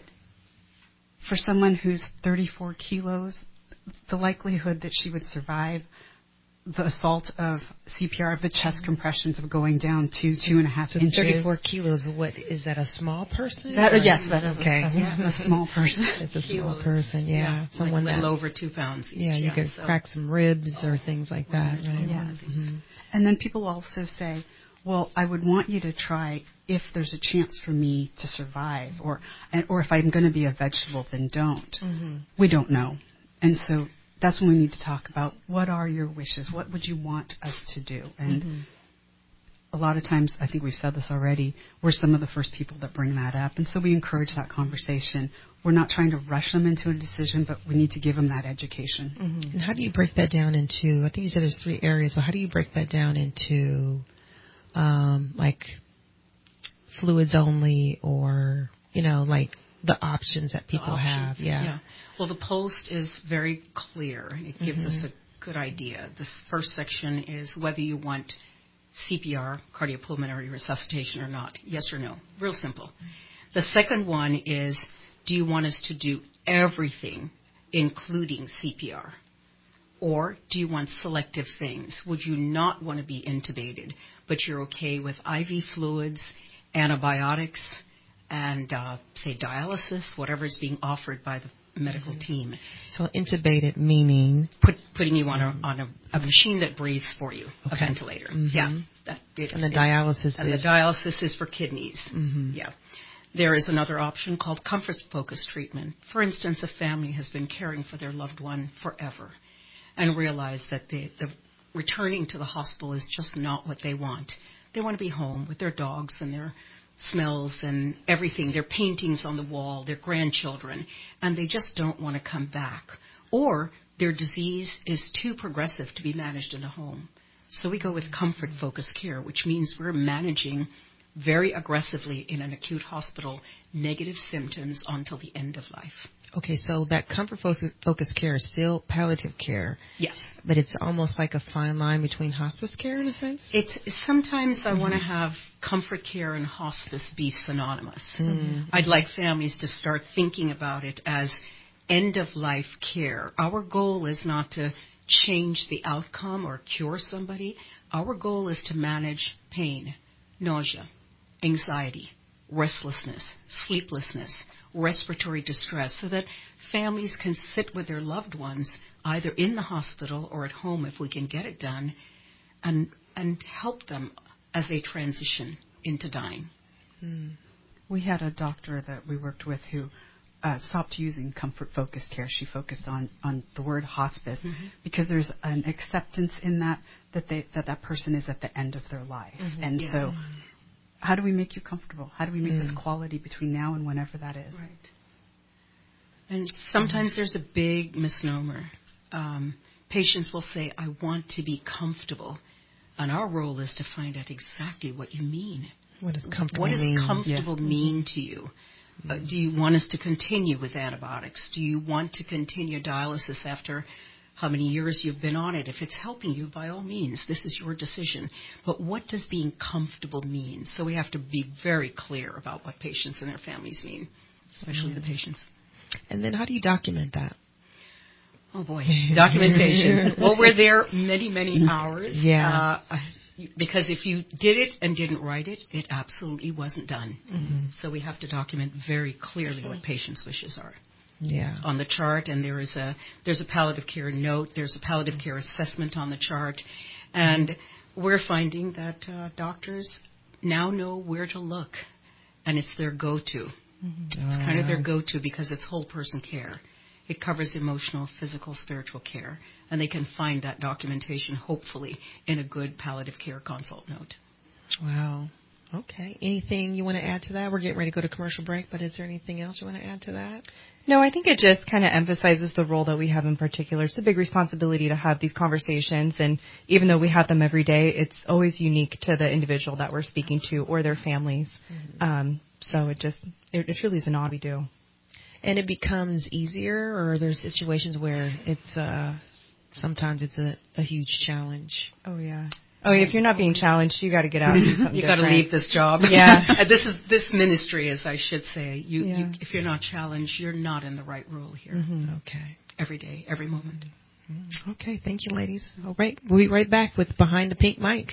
D: for someone who's thirty-four kilos, the likelihood that she would survive the assault of C P R, of the chest compressions of going down two, two and a half
B: so
D: inches.
B: thirty-four kilos, what, is that a small person?
D: That, uh, yes, that is
B: okay.
D: a, a, a small person.
B: It's a small person, yeah.
E: yeah
B: Someone
E: like
B: that,
E: little over two pounds each.
B: Yeah, you
E: yeah,
B: could
E: so.
B: crack some ribs or things like that, right?
D: Yeah. Mm-hmm. And then people also say, well, I would want you to try if there's a chance for me to survive, or or if I'm going to be a vegetable, then don't. Mm-hmm. We don't know. And so that's when we need to talk about what are your wishes? What would you want us to do? And mm-hmm. a lot of times, I think we've said this already, we're some of the first people that bring that up. And so we encourage that conversation. We're not trying to rush them into a decision, but we need to give them that education.
B: Mm-hmm. And how do you break that down into, I think you said there's three areas, so how do you break that down into, um, like, fluids only, or, you know, like the options that people options, have? Yeah.
E: yeah. Well, the post is very clear. It gives mm-hmm. us a good idea. This first section is whether you want C P R, cardiopulmonary resuscitation, or not. Yes or no. Real simple. The second one is, do you want us to do everything, including C P R? Or do you want selective things? Would you not want to be intubated, but you're okay with I V fluids, antibiotics, and, uh, say, dialysis, whatever is being offered by the medical mm-hmm. team?
B: So intubated meaning?
E: Put, putting you on, a, on a, a machine that breathes for you, okay. a ventilator.
B: Mm-hmm.
E: Yeah. That, it,
B: and the
E: it,
B: dialysis
E: and
B: is?
E: the dialysis is for kidneys.
B: Mm-hmm.
E: Yeah. There is another option called comfort-focused treatment. For instance, a family has been caring for their loved one forever and realized that the, the returning to the hospital is just not what they want. They want to be home with their dogs and their smells and everything, their paintings on the wall, their grandchildren, and they just don't want to come back. Or their disease is too progressive to be managed in a home. So we go with comfort-focused care, which means we're managing very aggressively in an acute hospital negative symptoms until the end of life.
B: Okay, so that comfort-focused care is still palliative care.
E: Yes.
B: But it's almost like a fine line between hospice care in a sense?
E: It's sometimes I mm-hmm. want to have comfort care and hospice be synonymous. Mm-hmm. I'd like families to start thinking about it as end-of-life care. Our goal is not to change the outcome or cure somebody. Our goal is to manage pain, nausea, anxiety, restlessness, sleeplessness, respiratory distress, so that families can sit with their loved ones either in the hospital or at home if we can get it done, and and help them as they transition into dying.
D: Mm. We had a doctor that we worked with who uh, stopped using comfort-focused care. She focused on, on the word hospice mm-hmm. because there's an acceptance in that that they, that, that person is at the end of their life. Mm-hmm. And yeah. so how do we make you comfortable? How do we make mm. this quality between now and whenever that is?
E: Right. And sometimes there's a big misnomer. Um, patients will say, I want to be comfortable. And our role is to find out exactly what you mean.
B: What does comfortable
E: What does
B: mean?
E: comfortable
B: yeah.
E: mean to you? Mm. Uh, do you want us to continue with antibiotics? Do you want to continue dialysis after how many years you've been on it? If it's helping you, by all means, this is your decision. But what does being comfortable mean? So we have to be very clear about what patients and their families mean, especially mm. the patients.
B: And then how do you document that?
E: Oh, boy. Documentation. Well, we're there many, many hours.
B: Yeah.
E: Uh, because if you did it and didn't write it, it absolutely wasn't done.
B: Mm-hmm.
E: So we have to document very clearly what patients' wishes are.
B: Yeah.
E: On the chart, and there is a there's a palliative care note, there's a palliative care assessment on the chart, and we're finding that uh, doctors now know where to look, and it's their go-to. Mm-hmm. It's kind of their go-to because it's whole person care. It covers emotional, physical, spiritual care, and they can find that documentation, hopefully, in a good palliative care consult note.
B: Wow. Okay. Anything you want to add to that? We're getting ready to go to commercial break, but is there anything else you want to add to that?
F: No, I think it just kind of emphasizes the role that we have in particular. It's a big responsibility to have these conversations, and even though we have them every day, it's always unique to the individual that we're speaking to or their families. Mm-hmm. Um, so it just, it, it really is an honor we do.
B: And it becomes easier, or there's situations where it's uh, sometimes it's a, a huge challenge.
F: Oh yeah. Oh, if you're not being challenged, you got to get out and do something.
E: You got to leave this job.
F: Yeah.
E: this is this ministry, as I should say. You,
F: yeah.
E: you, if you're not challenged, you're not in the right role here.
B: Mm-hmm. Okay.
E: Every day, every moment.
B: Mm-hmm. Okay. Thank you, ladies. All right. We'll be right back with Behind the Pink Mic.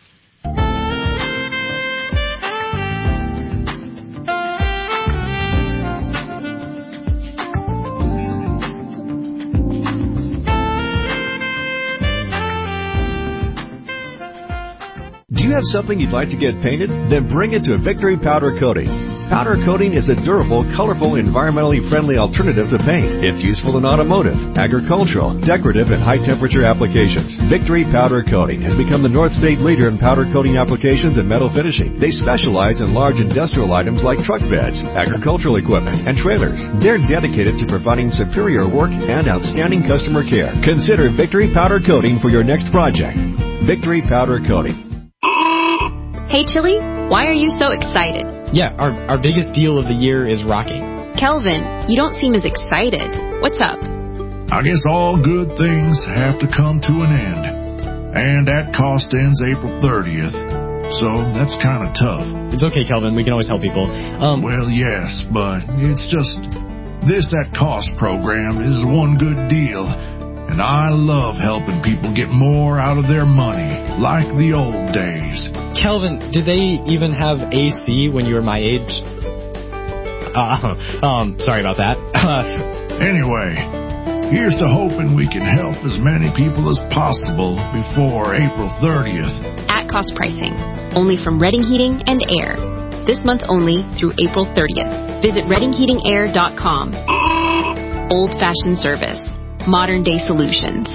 A: Do you have something you'd like to get painted? Then bring it to Victory Powder Coating. Powder coating is a durable, colorful, environmentally friendly alternative to paint. It's useful in automotive, agricultural, decorative, and high-temperature applications. Victory Powder Coating has become the North State leader in powder coating applications and metal finishing. They specialize in large industrial items like truck beds, agricultural equipment, and trailers. They're dedicated to providing superior work and outstanding customer care. Consider Victory Powder Coating for your next project. Victory Powder Coating.
C: Hey, Chili, why are you so excited?
W: Yeah, our, our biggest deal of the year is rocking.
C: Kelvin, you don't seem as excited. What's up?
X: I guess all good things have to come to an end. And that cost ends April thirtieth. So that's kind of tough.
W: It's okay, Kelvin. We can always help people. Um,
X: well, yes, but it's just this at cost program is one good deal. And I love helping people get more out of their money, like the old days.
W: Kelvin, did they even have A C when you were my age? Uh, um, sorry about that.
X: Anyway, here's to hoping we can help as many people as possible before April thirtieth.
C: At cost pricing, only from Redding Heating and Air. This month only through April thirtieth. Visit redding heating air dot com. Old-fashioned service. Modern day solutions.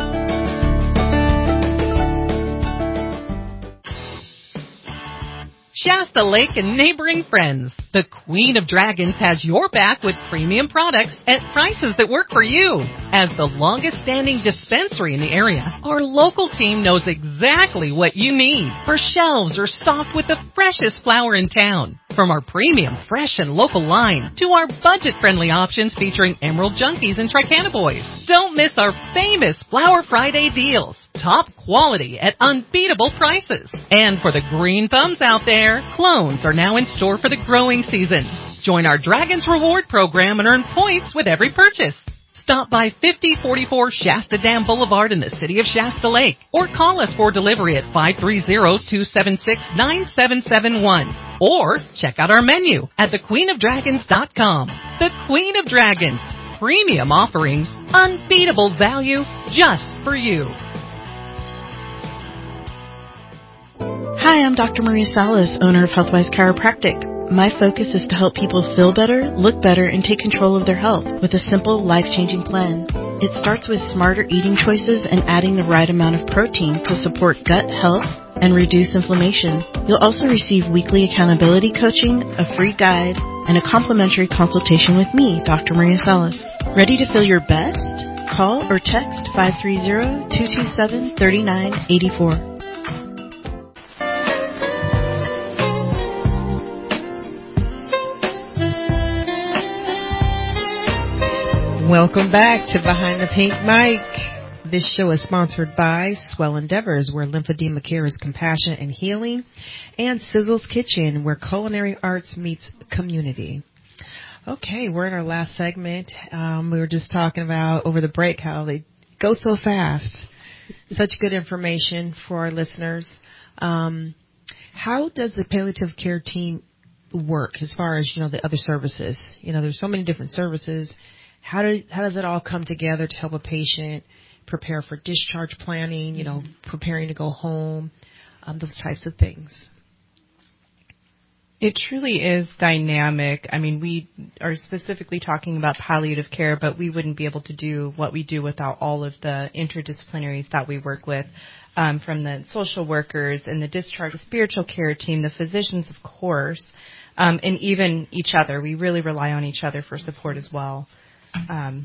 Y: Shasta Lake and neighboring friends. The Queen of Dragons has your back with premium products at prices that work for you. As the longest standing dispensary in the area, our local team knows exactly what you need. Our shelves are stocked with the freshest flower in town. From our premium, fresh, and local line to our budget-friendly options featuring Emerald Junkies and Tricana Boys. Don't miss our famous Flower Friday deals. Top quality at unbeatable prices. And for the green thumbs out there, clones are now in store for the growing season. Join our Dragons Reward program and earn points with every purchase. Stop by fifty forty-four Shasta Dam Boulevard in the city of Shasta Lake or call us for delivery at five three zero, two seven six, nine seven seven one or check out our menu at the queen of dragons dot com. The Queen of Dragons. Premium offerings, unbeatable value just for you.
Z: Hi, I'm Doctor Maria Salas, owner of Healthwise Chiropractic. My focus is to help people feel better, look better, and take control of their health with a simple, life-changing plan. It starts with smarter eating choices and adding the right amount of protein to support gut health and reduce inflammation. You'll also receive weekly accountability coaching, a free guide, and a complimentary consultation with me, Doctor Maria Salas. Ready to feel your best? Call or text five three zero, two two seven, three nine eight four.
B: Welcome back to Behind the Pink Mic. This show is sponsored by Swell Endeavors, where lymphedema care is compassion and healing, and Sizzle's Kitchen, where culinary arts meets community. Okay, we're in our last segment. Um, we were just talking about over the break how they go so fast. Such good information for our listeners. Um, how does the palliative care team work as far as, you know, the other services? You know, there's so many different services. How do how does it all come together to help a patient prepare for discharge planning, you know, preparing to go home, um, those types of things?
F: It truly is dynamic. I mean, we are specifically talking about palliative care, but we wouldn't be able to do what we do without all of the interdisciplinaries that we work with, um, from the social workers and the discharge spiritual care team, the physicians, of course, um, and even each other. We really rely on each other for support as well. Um,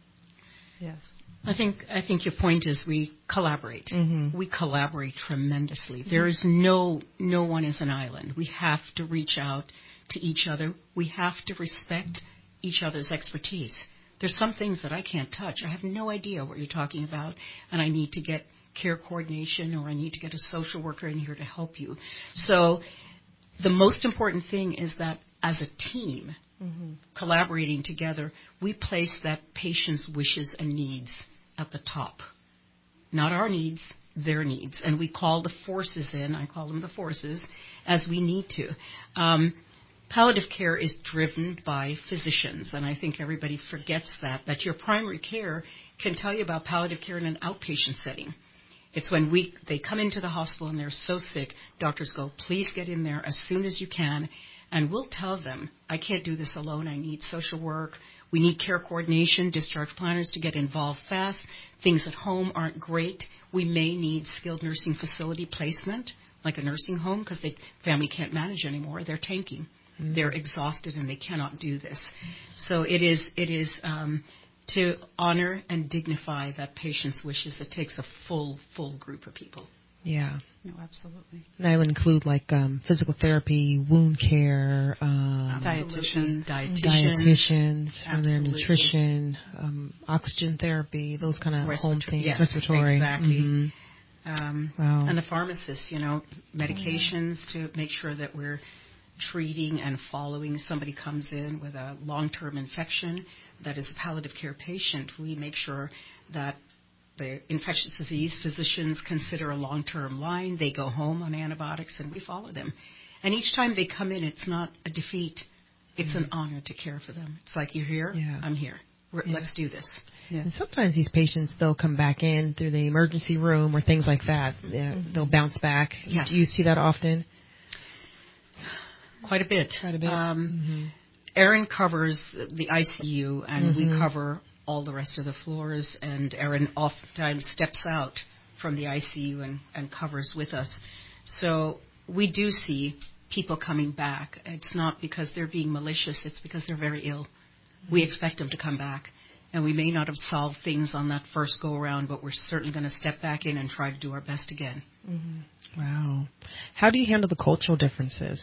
E: yes. I think I think your point is we collaborate.
F: Mm-hmm.
E: We collaborate tremendously. There is no no one is an island. We have to reach out to each other. We have to respect each other's expertise. There's some things that I can't touch. I have no idea what you're talking about, and I need to get care coordination or I need to get a social worker in here to help you. So the most important thing is that as a team, mm-hmm. collaborating together, we place that patient's wishes and needs at the top. Not our needs, their needs. And we call the forces in, I call them the forces, as we need to. Um, palliative care is driven by physicians, and I think everybody forgets that, that your primary care can tell you about palliative care in an outpatient setting. It's when we they come into the hospital and they're so sick, doctors go, please get in there as soon as you can, and we'll tell them, I can't do this alone, I need social work. We need care coordination, discharge planners to get involved fast. Things at home aren't great. We may need skilled nursing facility placement, like a nursing home, because the family can't manage anymore. They're tanking. Mm-hmm. They're exhausted, and they cannot do this. So it is it is um, to honor and dignify that patient's wishes. It takes a full, full group of people.
B: Yeah.
D: No, absolutely.
B: And I would include like um, physical therapy, wound care, um,
D: dietitians,
E: dietitians,
B: dietitians for their nutrition, um, oxygen therapy, those kind of home things,
E: yes,
B: respiratory.
E: Exactly.
B: Mm-hmm.
E: Um,
B: wow.
E: And the pharmacists, you know, medications to make sure that we're treating and following. Somebody comes in with a long-term infection that is a palliative care patient. We make sure that the infectious disease physicians consider a long-term line. They go home on antibiotics, and we follow them. And each time they come in, it's not a defeat. It's mm-hmm. an honor to care for them. It's like, you're here,
B: yeah.
E: I'm here. We're,
B: yeah.
E: Let's do this.
B: Yes. And sometimes these patients, they'll come back in through the emergency room or things like that. Mm-hmm. They'll bounce back.
E: Yes.
B: Do you see that often?
E: Quite a bit.
B: Quite a bit.
E: Um,
B: mm-hmm.
E: Erin covers the I C U, and
B: mm-hmm.
E: we cover all the rest of the floors, and Erin oftentimes steps out from the I C U and, and covers with us. So we do see people coming back. It's not because they're being malicious, it's because they're very ill. Mm-hmm. We expect them to come back, and we may not have solved things on that first go-around, but we're certainly going to step back in and try to do our best again.
B: Mm-hmm. Wow. How do you handle the cultural differences?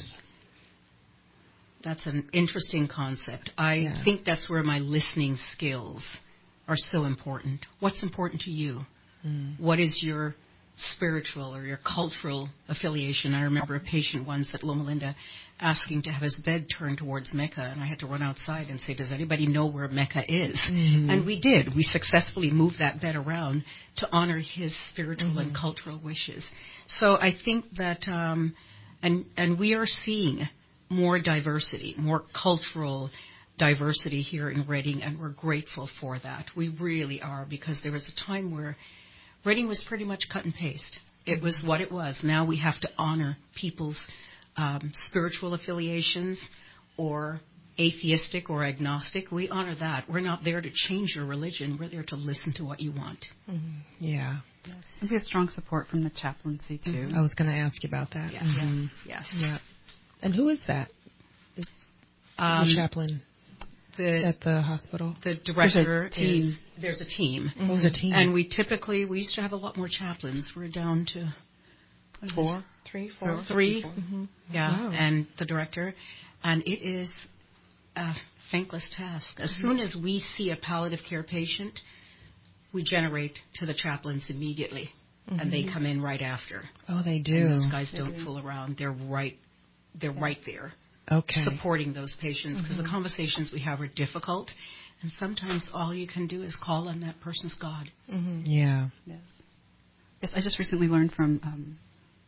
E: That's an interesting concept. I
B: yeah.
E: think that's where my listening skills are so important. What's important to you?
B: Mm.
E: What is your spiritual or your cultural affiliation? I remember a patient once at Loma Linda asking to have his bed turned towards Mecca, and I had to run outside and say, does anybody know where Mecca is?
B: Mm-hmm.
E: And we did. We successfully moved that bed around to honor his spiritual
B: mm-hmm.
E: and cultural wishes. So I think that, um, and and we are seeing more diversity, more cultural diversity here in Reading, and we're grateful for that. We really are, because there was a time where Reading was pretty much cut and paste. It was what it was. Now we have to honor people's um, spiritual affiliations or atheistic or agnostic. We honor that. We're not there to change your religion. We're there to listen to what you want.
B: Mm-hmm. Yeah.
D: Yes. And we have strong support from the chaplaincy, too.
B: Mm-hmm. I was going to ask you about that.
E: Yes.
B: Mm-hmm.
E: Yes.
B: Yeah. And who is that? Is
E: um,
B: the chaplain
E: the,
B: at the hospital?
E: The director
D: there's a team.
E: Is, there's a team.
B: Mm-hmm. There's a team.
E: And we typically, we used to have a lot more chaplains. We're down to
D: four.
E: Three, four. Three.
B: Mm-hmm.
E: Yeah.
B: Wow.
E: And the director. And it is a thankless task. As mm-hmm. soon as we see a palliative care patient, we generate to the chaplains immediately. Mm-hmm. And they come in right after.
B: Oh, they do.
E: And those guys
B: they
E: don't
B: do.
E: fool around. They're right They're yeah. right there,
B: okay.
E: supporting those patients, because
B: mm-hmm.
E: the conversations we have are difficult, and sometimes all you can do is call on that person's God.
B: Mm-hmm. Yeah.
D: Yes. Yes, I just recently learned from um,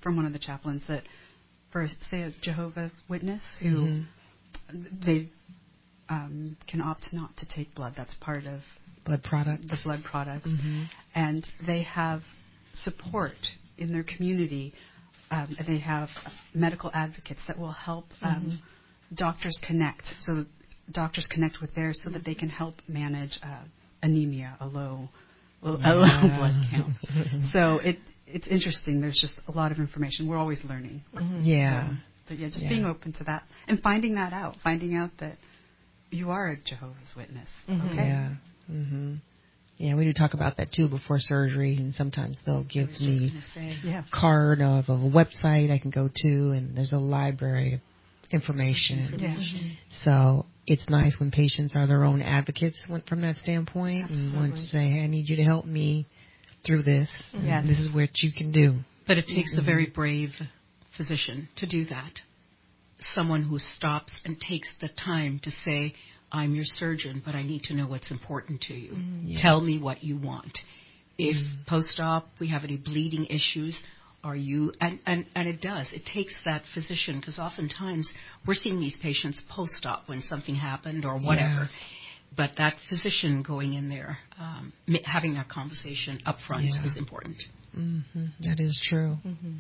D: from one of the chaplains that for, say, a Jehovah's Witness who
B: Mm-hmm.
D: they um, can opt not to take blood. That's part of
B: blood products.
D: The blood products.
B: Mm-hmm.
D: And they have support in their community. Um, they have medical advocates that will help um,
B: Mm-hmm.
D: doctors connect. So doctors connect with theirs so that they can help manage uh, anemia, a low, a low
B: Yeah.
D: blood count. So it it's interesting. There's just a lot of information. We're always learning.
B: Mm-hmm. Yeah.
D: So, but yeah, just
B: Yeah.
D: being open to that and finding that out, finding out that you are a Jehovah's Witness.
B: Mm-hmm.
D: Okay.
B: Yeah. Mm-hmm. Yeah, we do talk about that too before surgery, and sometimes they'll give me
D: say, yeah.
B: a card of a website I can go to, and there's a library of information.
D: Yeah.
B: Mm-hmm. So it's nice when patients are their own advocates from that standpoint and want to say, hey, I need you to help me through this.
D: Yes.
B: This is what you can do.
E: But it takes
B: Mm-hmm.
E: a very brave physician to do that. Someone who stops and takes the time to say, I'm your surgeon, but I need to know what's important to you.
B: Mm, yeah.
E: Tell me what you want. If
B: Mm.
E: post-op we have any bleeding issues, are you, and, and, and it does, it takes that physician, because oftentimes we're seeing these patients post-op when something happened or whatever.
B: Yeah.
E: But that physician going in there, um, ma- having that conversation up front
B: Yeah.
E: is important.
B: Mm-hmm. That is true.
E: Mm-hmm.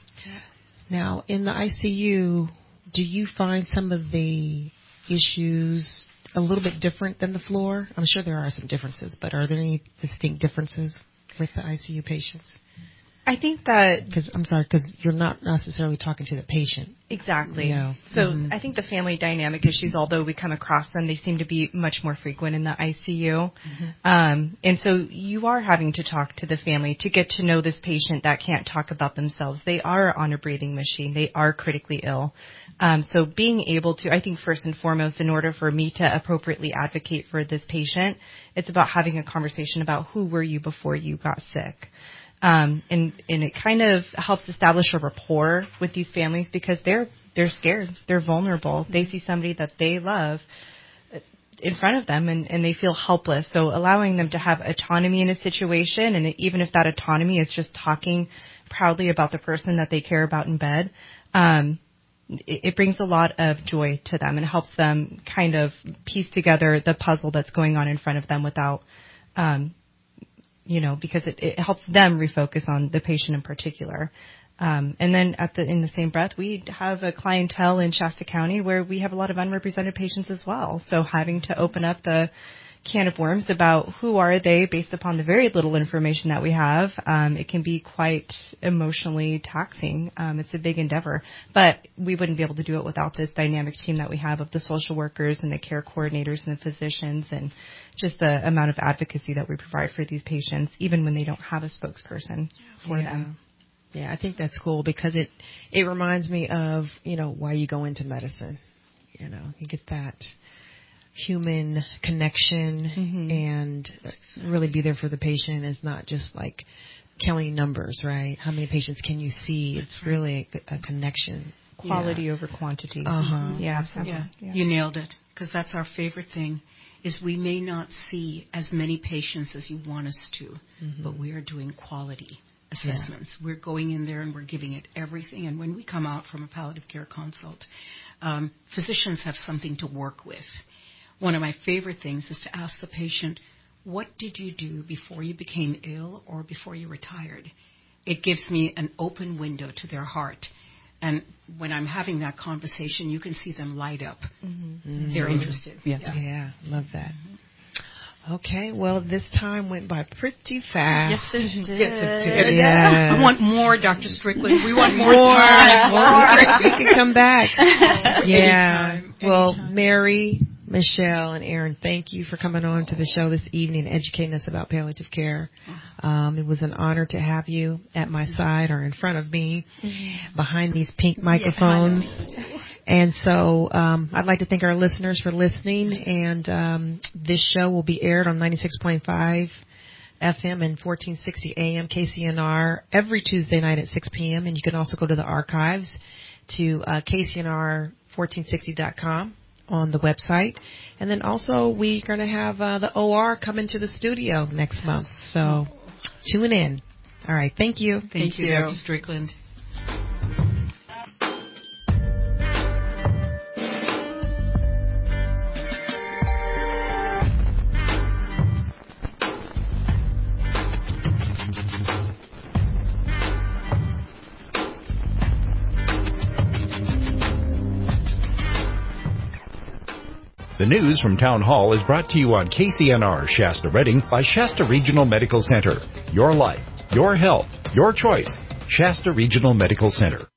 B: Now, in the I C U, do you find some of the issues a little bit different than the floor? I'm sure there are some differences, but are there any distinct differences with the I C U patients?
F: I think that...
B: Because I'm sorry, because you're not necessarily talking to the patient.
F: Exactly.
B: You know.
F: So
B: Mm-hmm.
F: I think the family dynamic issues, although we come across them, they seem to be much more frequent in the I C U.
B: Mm-hmm.
F: Um, and so you are having to talk to the family to get to know this patient that can't talk about themselves. They are on a breathing machine. They are critically ill. Um, so being able to, I think first and foremost, in order for me to appropriately advocate for this patient, it's about having a conversation about who were you before you got sick. Um, and, and it kind of helps establish a rapport with these families because they're they're scared, they're vulnerable. They see somebody that they love in front of them, and, and they feel helpless. So allowing them to have autonomy in a situation, and even if that autonomy is just talking proudly about the person that they care about in bed, um, it, it brings a lot of joy to them and helps them kind of piece together the puzzle that's going on in front of them without. Um, You know, because it, it helps them refocus on the patient in particular. Um, and then at the, in the same breath, we have a clientele in Shasta County where we have a lot of unrepresented patients as well. So having to open up the can of worms about who are they based upon the very little information that we have, um, it can be quite emotionally taxing. Um, it's a big endeavor. But we wouldn't be able to do it without this dynamic team that we have of the social workers and the care coordinators and the physicians and just the amount of advocacy that we provide for these patients, even when they don't have a spokesperson for
B: yeah.
F: them.
B: Yeah, I think that's cool because it, it reminds me of, you know, why you go into medicine. You know, you get that human connection
F: Mm-hmm.
B: and really be there for the patient. It's not just like counting numbers, right? How many patients can you see? It's really a, a connection.
F: Quality
B: yeah.
F: over quantity.
B: Uh-huh.
F: Yeah, absolutely.
E: Yeah.
F: Yeah.
E: You nailed it, because that's our favorite thing, is we may not see as many patients as you want us to,
B: Mm-hmm.
E: but we are doing quality assessments. Yeah. We're going in there and we're giving it everything. And when we come out from a palliative care consult, um, physicians have something to work with. One of my favorite things is to ask the patient, what did you do before you became ill or before you retired? It gives me an open window to their heart. And when I'm having that conversation, you can see them light up.
B: Mm-hmm.
E: They're interested.
B: Yeah. yeah, love that. Okay, well, this time went by pretty fast.
E: Yes, it did.
B: Yes, it did. Yes.
E: I want more, Doctor Strickland. We want more,
B: more
E: time.
B: More. We can come back. yeah.
E: Anytime.
B: Well,
E: Anytime.
B: Mary, Michelle, and Aaron, thank you for coming on to the show this evening and educating us about palliative care. Um, it was an honor to have you at my side or in front of me behind these pink microphones. Yeah, and so um, I'd like to thank our listeners for listening. And um, this show will be aired on ninety-six point five F M and fourteen sixty A M K C N R every Tuesday night at six p.m. And you can also go to the archives to uh, K C N R fourteen sixty dot com on the website. And then also we're going to have uh, the O R come into the studio next month. So tune in. All right. Thank you.
E: Thank, thank you, you, Doctor Strickland.
G: news from Town Hall is brought to you on K C N R Shasta Redding by Shasta Regional Medical Center. Your life, your health, your choice. Shasta Regional Medical Center.